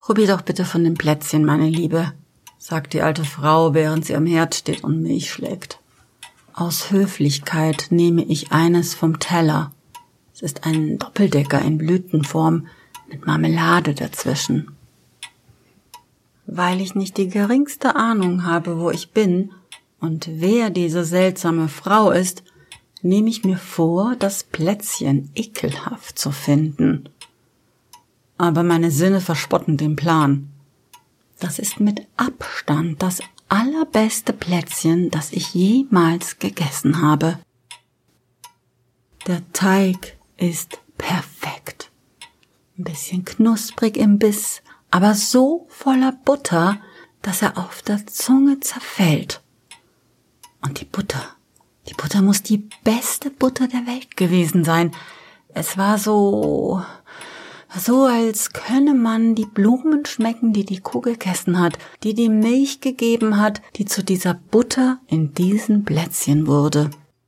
Probier doch bitte von dem Plätzchen, meine Liebe, sagt die alte Frau, während sie am Herd steht und Milch schlägt. Aus Höflichkeit nehme ich eines vom Teller. Es ist ein Doppeldecker in Blütenform mit Marmelade dazwischen. Weil ich nicht die geringste Ahnung habe, wo ich bin und wer diese seltsame Frau ist, nehme ich mir vor, das Plätzchen ekelhaft zu finden. Aber meine Sinne verspotten den Plan. Das ist mit Abstand das allerbeste Plätzchen, das ich jemals gegessen habe. Der Teig ist perfekt. Ein bisschen knusprig im Biss, aber so voller Butter, dass er auf der Zunge zerfällt. Und die Butter muss die beste Butter der Welt gewesen sein. Es war so, als könne man die Blumen schmecken, die die Kuh gegessen hat, die die Milch gegeben hat, die zu dieser Butter in diesen Plätzchen wurde.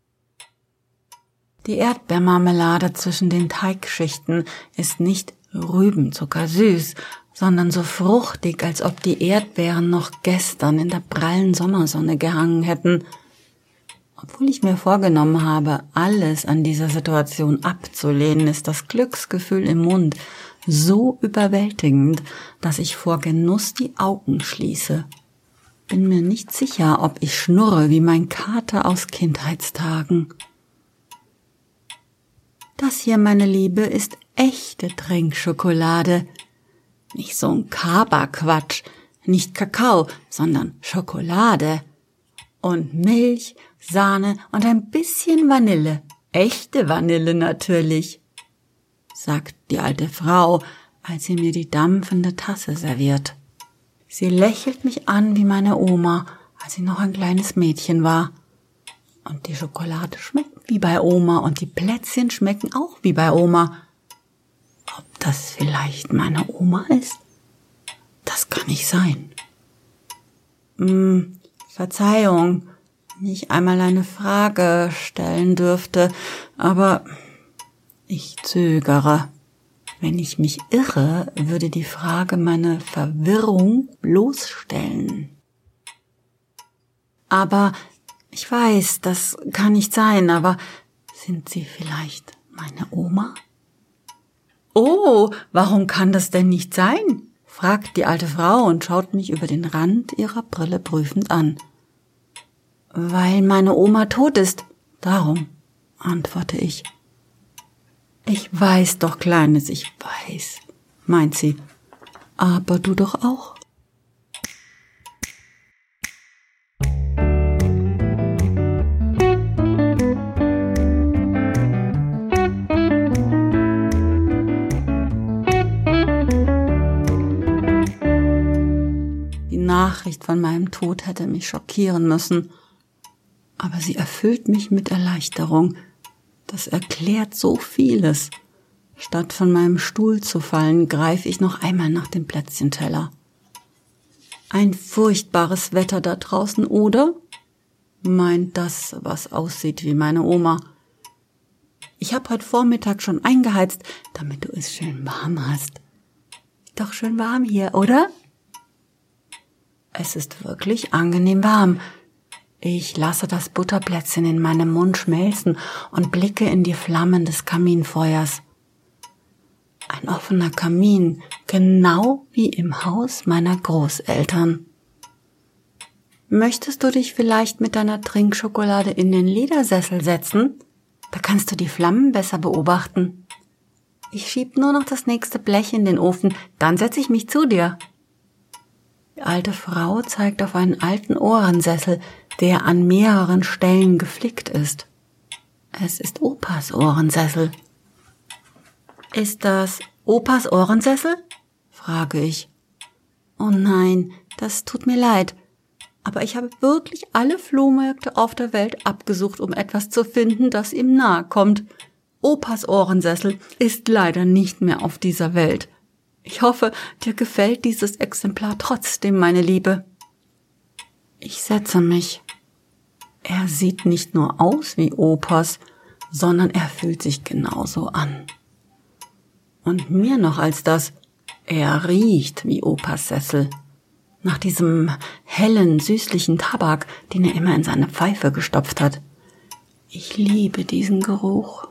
Die Erdbeermarmelade zwischen den Teigschichten ist nicht rübenzuckersüß, sondern so fruchtig, als ob die Erdbeeren noch gestern in der prallen Sommersonne gehangen hätten. Obwohl ich mir vorgenommen habe, alles an dieser Situation abzulehnen, ist das Glücksgefühl im Mund so überwältigend, dass ich vor Genuss die Augen schließe. Bin mir nicht sicher, ob ich schnurre wie mein Kater aus Kindheitstagen. Das hier, meine Liebe, ist echte Trinkschokolade. Nicht so ein Kaba-Quatsch, nicht Kakao, sondern Schokolade. Und Milch, Sahne und ein bisschen Vanille. Echte Vanille natürlich, sagt die alte Frau, als sie mir die dampfende Tasse serviert. Sie lächelt mich an wie meine Oma, als sie noch ein kleines Mädchen war. Und die Schokolade schmeckt wie bei Oma und die Plätzchen schmecken auch wie bei Oma. Ob das vielleicht meine Oma ist? Das kann nicht sein. Verzeihung, wenn ich einmal eine Frage stellen dürfte, aber ich zögere. Wenn ich mich irre, würde die Frage meine Verwirrung bloßstellen. Aber ich weiß, das kann nicht sein, aber sind Sie vielleicht meine Oma? Oh, warum kann das denn nicht sein? Fragt die alte Frau und schaut mich über den Rand ihrer Brille prüfend an. Weil meine Oma tot ist, darum, antworte ich. Ich weiß doch, Kleines, ich weiß, meint sie. Aber du doch auch. Die Nachricht von meinem Tod hätte mich schockieren müssen. Aber sie erfüllt mich mit Erleichterung. Das erklärt so vieles. Statt von meinem Stuhl zu fallen, greife ich noch einmal nach dem Plätzchenteller. Ein furchtbares Wetter da draußen, oder? Meint das, was aussieht wie meine Oma. Ich habe heute Vormittag schon eingeheizt, damit du es schön warm hast. Doch schön warm hier, oder? Es ist wirklich angenehm warm. Ich lasse das Butterplätzchen in meinem Mund schmelzen und blicke in die Flammen des Kaminfeuers. Ein offener Kamin, genau wie im Haus meiner Großeltern. Möchtest du dich vielleicht mit deiner Trinkschokolade in den Ledersessel setzen? Da kannst du die Flammen besser beobachten. Ich schieb nur noch das nächste Blech in den Ofen, dann setze ich mich zu dir. Die alte Frau zeigt auf einen alten Ohrensessel, der an mehreren Stellen geflickt ist. Es ist Opas Ohrensessel. Ist das Opas Ohrensessel? Frage ich. Oh nein, das tut mir leid. Aber ich habe wirklich alle Flohmärkte auf der Welt abgesucht, um etwas zu finden, das ihm nahe kommt. Opas Ohrensessel ist leider nicht mehr auf dieser Welt. Ich hoffe, dir gefällt dieses Exemplar trotzdem, meine Liebe. Ich setze mich. Er sieht nicht nur aus wie Opas, sondern er fühlt sich genauso an. Und mehr noch als das, Er riecht wie Opas Sessel. Nach diesem hellen, süßlichen Tabak, den er immer in seine Pfeife gestopft hat. Ich liebe diesen Geruch.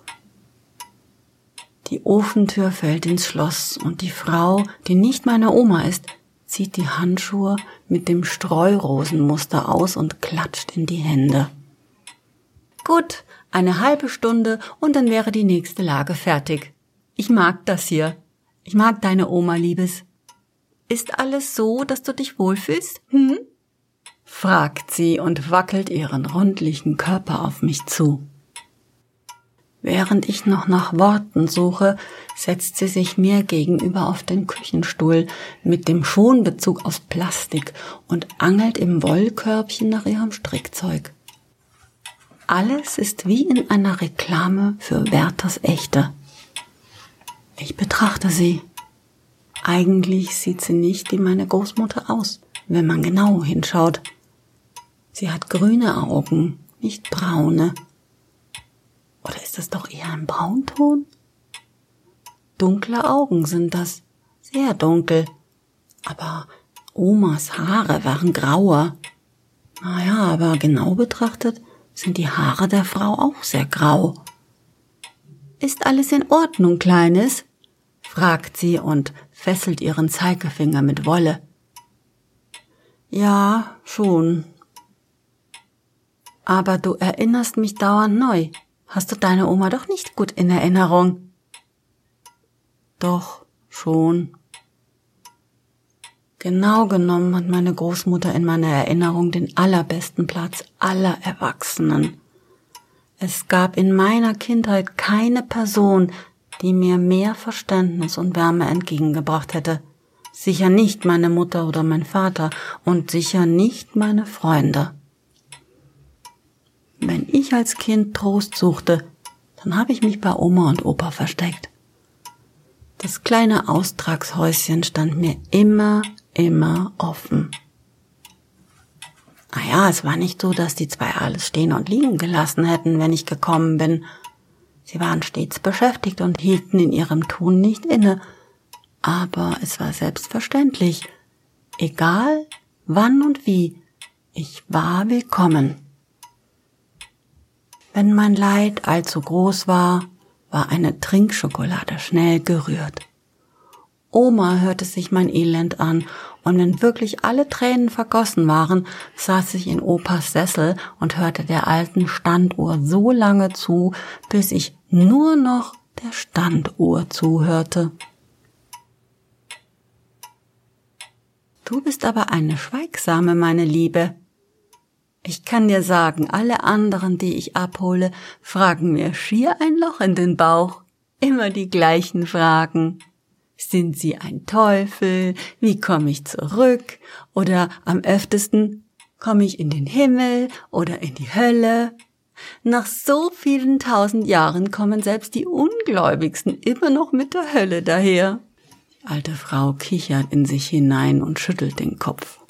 Die Ofentür fällt ins Schloss und die Frau, die nicht meine Oma ist, zieht die Handschuhe mit dem Streurosenmuster aus und klatscht in die Hände. Gut, eine halbe Stunde und dann wäre die nächste Lage fertig. Ich mag das hier. Ich mag deine Oma, Liebes. Ist alles so, dass du dich wohlfühlst? Fragt sie und wackelt ihren rundlichen Körper auf mich zu. Während ich noch nach Worten suche, setzt sie sich mir gegenüber auf den Küchenstuhl mit dem Schonbezug aus Plastik und angelt im Wollkörbchen nach ihrem Strickzeug. Alles ist wie in einer Reklame für Werthers Echte. Ich betrachte sie. Eigentlich sieht sie nicht wie meine Großmutter aus, wenn man genau hinschaut. Sie hat grüne Augen, nicht braune. Oder ist das doch eher ein Braunton? Dunkle Augen sind das, sehr dunkel. Aber Omas Haare waren grauer. Naja, aber genau betrachtet sind die Haare der Frau auch sehr grau. Ist alles in Ordnung, Kleines? Fragt sie und fesselt ihren Zeigefinger mit Wolle. Ja, schon. Aber du erinnerst mich dauernd neu. Hast du deine Oma doch nicht gut in Erinnerung? Doch, schon. Genau genommen hat meine Großmutter in meiner Erinnerung den allerbesten Platz aller Erwachsenen. Es gab in meiner Kindheit keine Person, die mir mehr Verständnis und Wärme entgegengebracht hätte. Sicher nicht meine Mutter oder mein Vater und sicher nicht meine Freunde. Wenn ich als Kind Trost suchte, dann habe ich mich bei Oma und Opa versteckt. Das kleine Austragshäuschen stand mir immer offen. Es war nicht so, dass die zwei alles stehen und liegen gelassen hätten, wenn ich gekommen bin. Sie waren stets beschäftigt und hielten in ihrem Tun nicht inne. Aber es war selbstverständlich. Egal, wann und wie, ich war willkommen. Wenn mein Leid allzu groß war, war eine Trinkschokolade schnell gerührt. Oma hörte sich mein Elend an, und wenn wirklich alle Tränen vergossen waren, saß ich in Opas Sessel und hörte der alten Standuhr so lange zu, bis ich nur noch der Standuhr zuhörte. Du bist aber eine Schweigsame, meine Liebe. Ich kann dir sagen, alle anderen, die ich abhole, fragen mir schier ein Loch in den Bauch. Immer die gleichen Fragen. Sind sie ein Teufel? Wie komme ich zurück? Oder am öftesten, komme ich in den Himmel oder in die Hölle? Nach so vielen 1000 Jahren kommen selbst die Ungläubigsten immer noch mit der Hölle daher. Die alte Frau kichert in sich hinein und schüttelt den Kopf.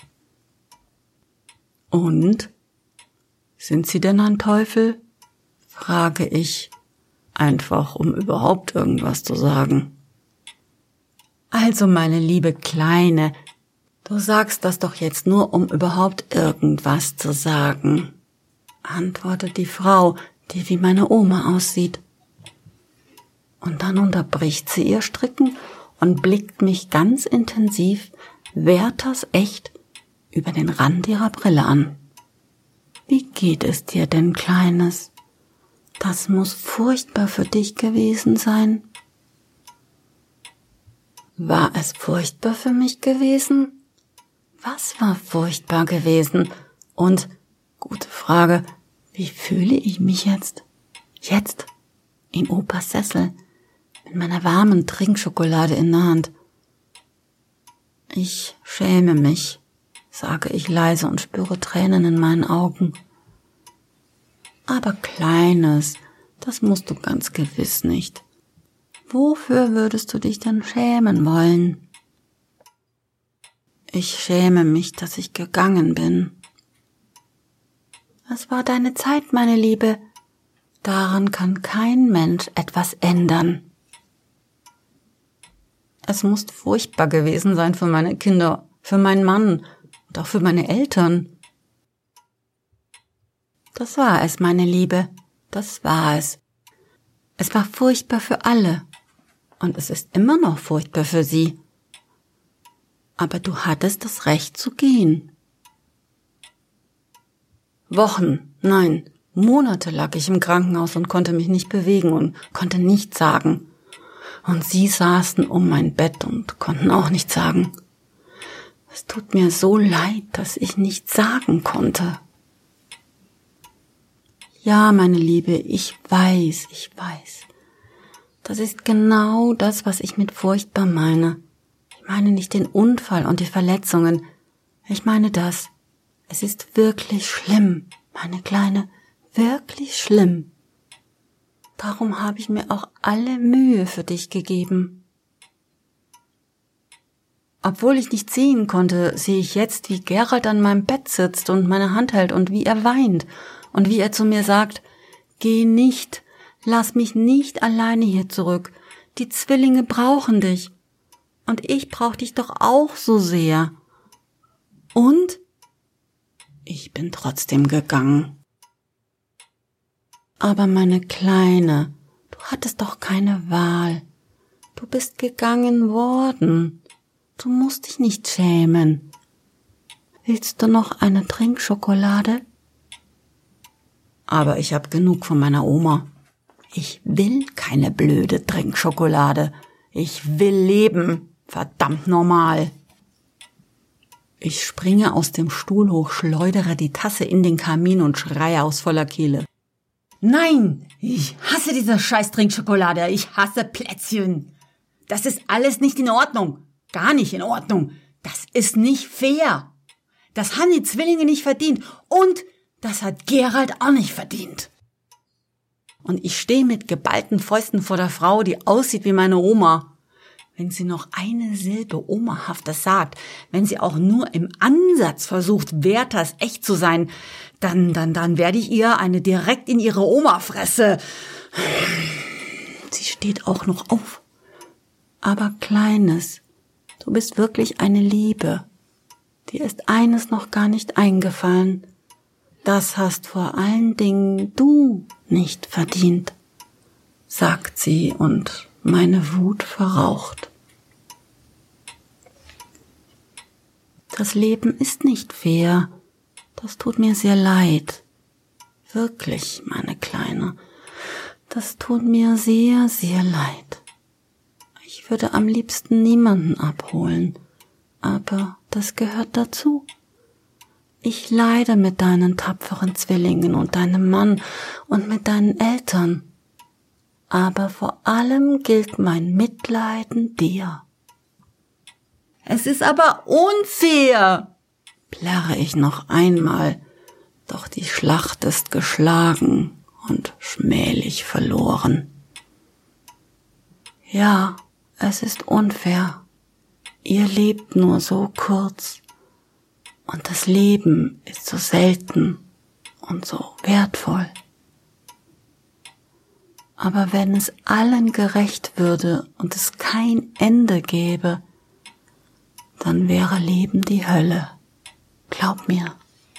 Und? Sind Sie denn ein Teufel? Frage ich, einfach um überhaupt irgendwas zu sagen. Also, meine liebe Kleine, du sagst das doch jetzt nur, um überhaupt irgendwas zu sagen, antwortet die Frau, die wie meine Oma aussieht. Und dann unterbricht sie ihr Stricken und blickt mich ganz intensiv, Werthers Echt, über den Rand ihrer Brille an. Wie geht es dir denn, Kleines? Das muss furchtbar für dich gewesen sein. War es furchtbar für mich gewesen? Was war furchtbar gewesen? Und, gute Frage, wie fühle ich mich jetzt? Jetzt, in Opas Sessel, mit meiner warmen Trinkschokolade in der Hand. Ich schäme mich, sage ich leise und spüre Tränen in meinen Augen. Aber Kleines, das musst du ganz gewiss nicht. Wofür würdest du dich denn schämen wollen? Ich schäme mich, dass ich gegangen bin. Es war deine Zeit, meine Liebe. Daran kann kein Mensch etwas ändern. Es muss furchtbar gewesen sein für meine Kinder, für meinen Mann und auch für meine Eltern. Das war es, meine Liebe, das war es. Es war furchtbar für alle und es ist immer noch furchtbar für sie. Aber du hattest das Recht zu gehen. Wochen, nein, Monate lag ich im Krankenhaus und konnte mich nicht bewegen und konnte nichts sagen. Und sie saßen um mein Bett und konnten auch nichts sagen. Es tut mir so leid, dass ich nichts sagen konnte. Ja, meine Liebe, ich weiß. Das ist genau das, was ich mit furchtbar meine. Ich meine nicht den Unfall und die Verletzungen. Ich meine das. Es ist wirklich schlimm, meine Kleine, wirklich schlimm. Darum habe ich mir auch alle Mühe für dich gegeben. Obwohl ich nicht sehen konnte, sehe ich jetzt, wie Gerald an meinem Bett sitzt und meine Hand hält und wie er weint und wie er zu mir sagt, geh nicht, lass mich nicht alleine hier zurück, die Zwillinge brauchen dich und ich brauche dich doch auch so sehr. Und ich bin trotzdem gegangen. Aber meine Kleine, du hattest doch keine Wahl. Du bist gegangen worden. Du musst dich nicht schämen. Willst du noch eine Trinkschokolade? Aber ich habe genug von meiner Oma. Ich will keine blöde Trinkschokolade. Ich will leben. Verdammt normal. Ich springe aus dem Stuhl hoch, schleudere die Tasse in den Kamin und schreie aus voller Kehle. Nein, ich hasse diese scheiß Trinkschokolade. Ich hasse Plätzchen. Das ist alles nicht in Ordnung. Gar nicht in Ordnung. Das ist nicht fair. Das haben die Zwillinge nicht verdient. Und das hat Gerald auch nicht verdient. Und ich stehe mit geballten Fäusten vor der Frau, die aussieht wie meine Oma. Wenn sie noch eine Silbe Omahaftes sagt, wenn sie auch nur im Ansatz versucht, Werthers echt zu sein, dann werde ich ihr eine direkt in ihre Oma-Fresse. Sie steht auch noch auf. Aber Kleines, du bist wirklich eine Liebe. Dir ist eines noch gar nicht eingefallen. Das hast vor allen Dingen du nicht verdient, sagt sie und meine Wut verraucht. Das Leben ist nicht fair. Das tut mir sehr leid. Wirklich, meine Kleine. Das tut mir sehr, sehr leid. Ich würde am liebsten niemanden abholen. Aber das gehört dazu. Ich leide mit deinen tapferen Zwillingen und deinem Mann und mit deinen Eltern. Aber vor allem gilt mein Mitleiden dir. Es ist aber unfair, plärre ich noch einmal, doch die Schlacht ist geschlagen und schmählich verloren. Ja, es ist unfair. Ihr lebt nur so kurz und das Leben ist so selten und so wertvoll. Aber wenn es allen gerecht würde und es kein Ende gäbe, dann wäre Leben die Hölle. Glaub mir.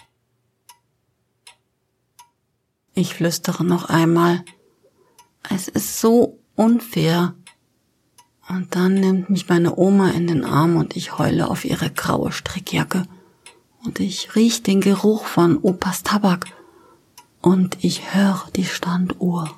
Ich flüstere noch einmal. Es ist so unfair. Und dann nimmt mich meine Oma in den Arm und ich heule auf ihre graue Strickjacke. Und ich riech den Geruch von Opas Tabak. Und ich höre die Standuhr.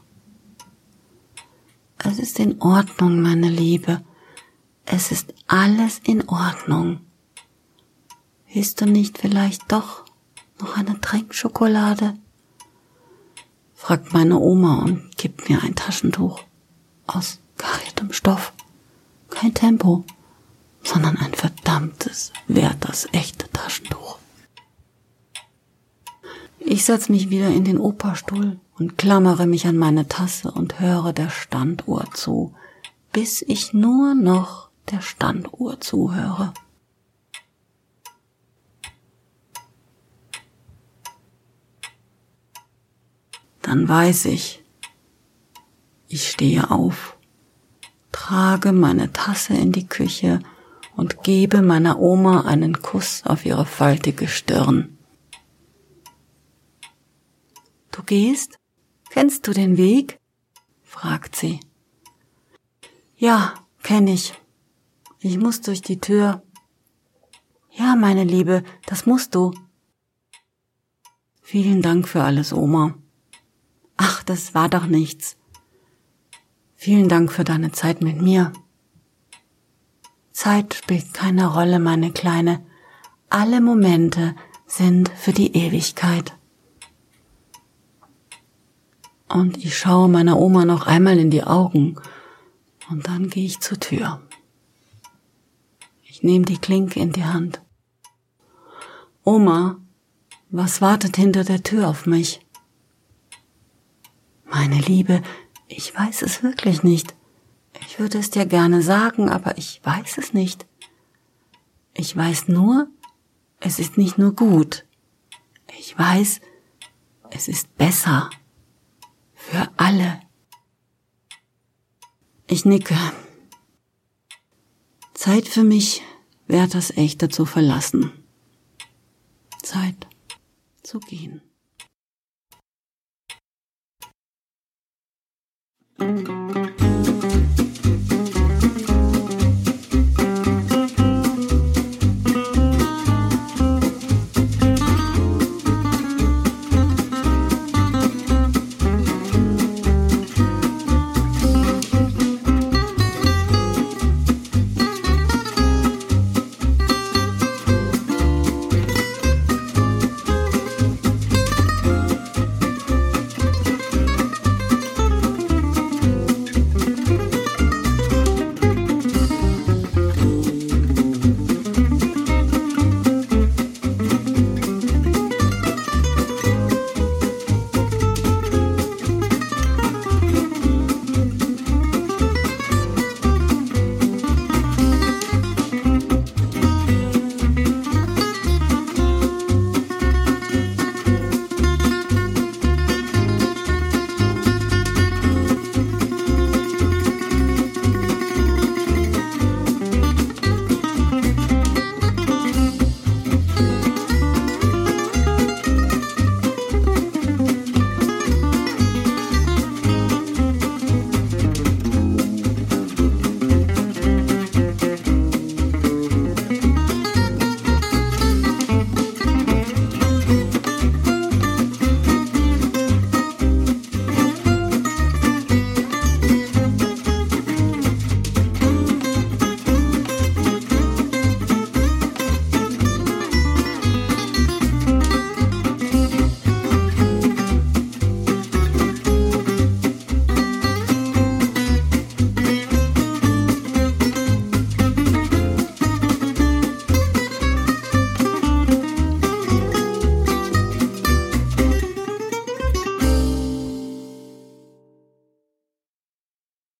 Es ist in Ordnung, meine Liebe. Es ist alles in Ordnung. Willst du nicht vielleicht doch noch eine Trinkschokolade? Fragt meine Oma und gibt mir ein Taschentuch aus kariertem Stoff. Kein Tempo, sondern ein verdammtes, Werthers echte Taschentuch. Ich setze mich wieder in den Operstuhl und klammere mich an meine Tasse und höre der Standuhr zu, bis ich nur noch der Standuhr zuhöre. Dann weiß ich stehe auf, trage meine Tasse in die Küche und gebe meiner Oma einen Kuss auf ihre faltige Stirn. Du gehst? Kennst du den Weg? Fragt sie. Ja, kenn ich. Ich muss durch die Tür. Ja, meine Liebe, das musst du. Vielen Dank für alles, Oma. Ach, das war doch nichts. Vielen Dank für deine Zeit mit mir. Zeit spielt keine Rolle, meine Kleine. Alle Momente sind für die Ewigkeit. Und ich schaue meiner Oma noch einmal in die Augen und dann gehe ich zur Tür. Ich nehme die Klinke in die Hand. Oma, was wartet hinter der Tür auf mich? Meine Liebe, ich weiß es wirklich nicht. Ich würde es dir gerne sagen, aber ich weiß es nicht. Ich weiß nur, es ist nicht nur gut. Ich weiß, es ist besser. Für alle. Ich nicke. Zeit für mich, Werthers Echte zu verlassen. Zeit zu gehen.